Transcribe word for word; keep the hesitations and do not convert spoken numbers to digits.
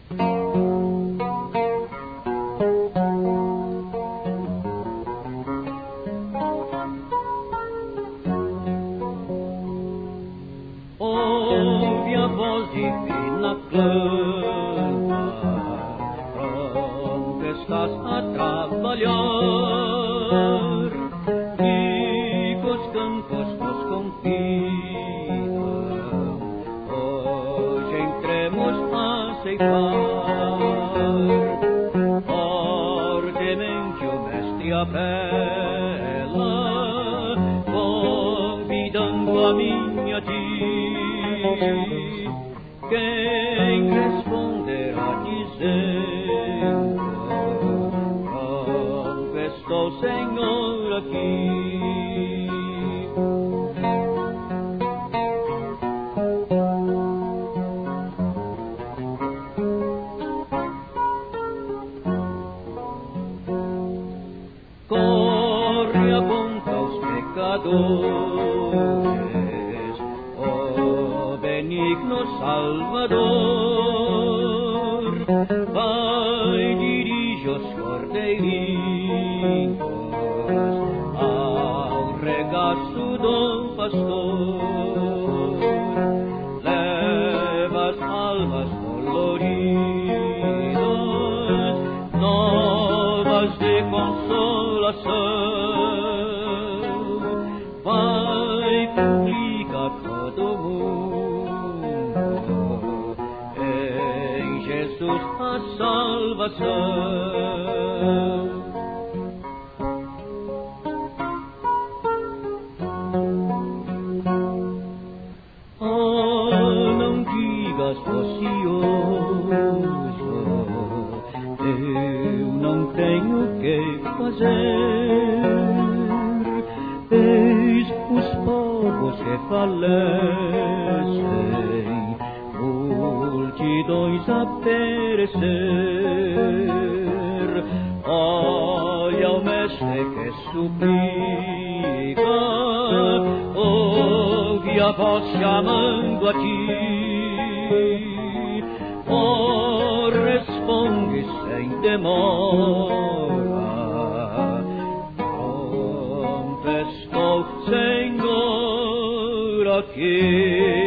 Ouve a voz divina clama, pronto estás a trabalhar, e os campos nos convidam, hoje entremos a ceifar. Fortemente o mestre apela, convidando a minha ti. Quem responderá dizendo: pronto estou, Senhor, aqui. Corre, aponta os pecadores, benigno Salvador, vai, dirige os cordeirinhos ao regaço do pastor, leva as almas doloridas, novas de consolação, vai, publica todo mundo em Jesus a salvação. Oh, não digas ocioso, eu não tenho que fazer. Eis os povos que falecem, multidões a perecer. Olha o mestre que suplica, ouve a voz chamando a ti. Oh, responde sem demora, pronto estou, Senhor, aqui.